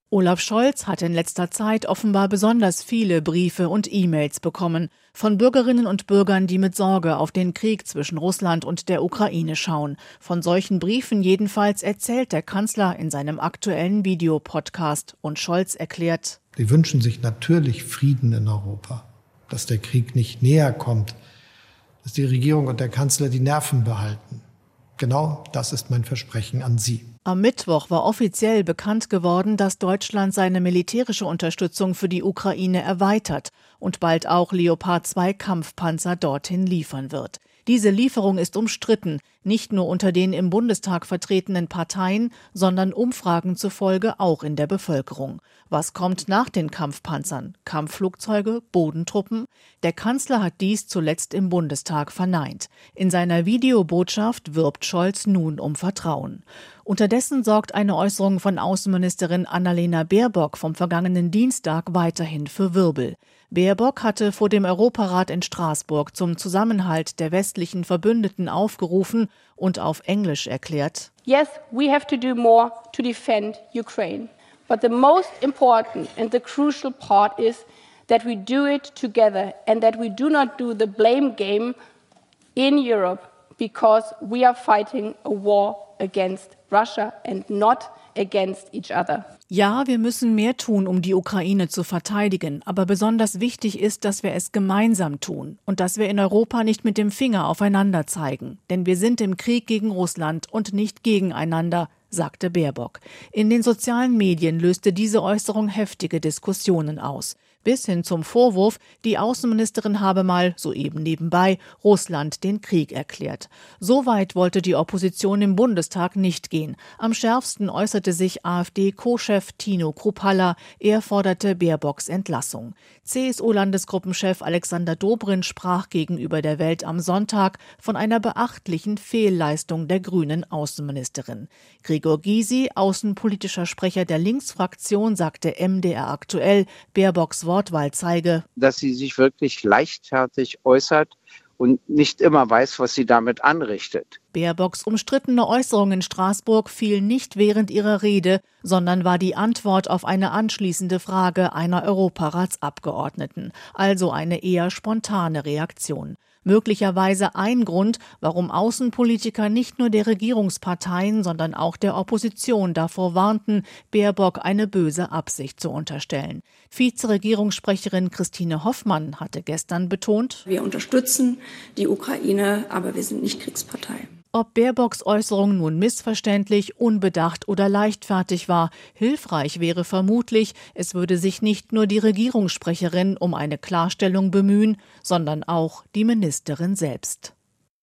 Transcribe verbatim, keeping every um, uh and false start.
Olaf Scholz hat in letzter Zeit offenbar besonders viele Briefe und E-Mails bekommen von Bürgerinnen und Bürgern, die mit Sorge auf den Krieg zwischen Russland und der Ukraine schauen. Von solchen Briefen jedenfalls erzählt der Kanzler in seinem aktuellen Videopodcast. Und Scholz erklärt: Sie wünschen sich natürlich Frieden in Europa, dass der Krieg nicht näher kommt, dass die Regierung und der Kanzler die Nerven behalten. Genau das ist mein Versprechen an Sie. Am Mittwoch war offiziell bekannt geworden, dass Deutschland seine militärische Unterstützung für die Ukraine erweitert und bald auch Leopard zwei Kampfpanzer dorthin liefern wird. Diese Lieferung ist umstritten, nicht nur unter den im Bundestag vertretenen Parteien, sondern Umfragen zufolge auch in der Bevölkerung. Was kommt nach den Kampfpanzern? Kampfflugzeuge, Bodentruppen? Der Kanzler hat dies zuletzt im Bundestag verneint. In seiner Videobotschaft wirbt Scholz nun um Vertrauen. Unterdessen sorgt eine Äußerung von Außenministerin Annalena Baerbock vom vergangenen Dienstag weiterhin für Wirbel. Baerbock hatte vor dem Europarat in Straßburg zum Zusammenhalt der westlichen Verbündeten aufgerufen und auf Englisch erklärt: Yes, we have to do more to defend Ukraine. But the most important and the crucial part is that we do it together and that we do not do the blame game in Europe, because we are fighting a war against Russia and not against each other. Ja, wir müssen mehr tun, um die Ukraine zu verteidigen. Aber besonders wichtig ist, dass wir es gemeinsam tun und dass wir in Europa nicht mit dem Finger aufeinander zeigen. Denn wir sind im Krieg gegen Russland und nicht gegeneinander, sagte Baerbock. In den sozialen Medien löste diese Äußerung heftige Diskussionen aus. Bis hin zum Vorwurf, die Außenministerin habe mal, soeben nebenbei, Russland den Krieg erklärt. So weit wollte die Opposition im Bundestag nicht gehen. Am schärfsten äußerte sich AfD-Co-Chef Tino Kruppalla. Er forderte Baerbocks Entlassung. C S U-Landesgruppenchef Alexander Dobrindt sprach gegenüber der Welt am Sonntag von einer beachtlichen Fehlleistung der grünen Außenministerin. Gregor Gysi, außenpolitischer Sprecher der Linksfraktion, sagte M D R aktuell, Baerbocks Wortwahl zeige, dass sie sich wirklich leichtfertig äußert und nicht immer weiß, was sie damit anrichtet. Baerbocks umstrittene Äußerung in Straßburg fiel nicht während ihrer Rede, sondern war die Antwort auf eine anschließende Frage einer Europaratsabgeordneten, also eine eher spontane Reaktion. Möglicherweise ein Grund, warum Außenpolitiker nicht nur der Regierungsparteien, sondern auch der Opposition davor warnten, Baerbock eine böse Absicht zu unterstellen. Vizeregierungssprecherin Christine Hoffmann hatte gestern betont: Wir unterstützen die Ukraine, aber wir sind nicht Kriegspartei. Ob Baerbocks Äußerung nun missverständlich, unbedacht oder leichtfertig war, hilfreich wäre vermutlich, es würde sich nicht nur die Regierungssprecherin um eine Klarstellung bemühen, sondern auch die Ministerin selbst.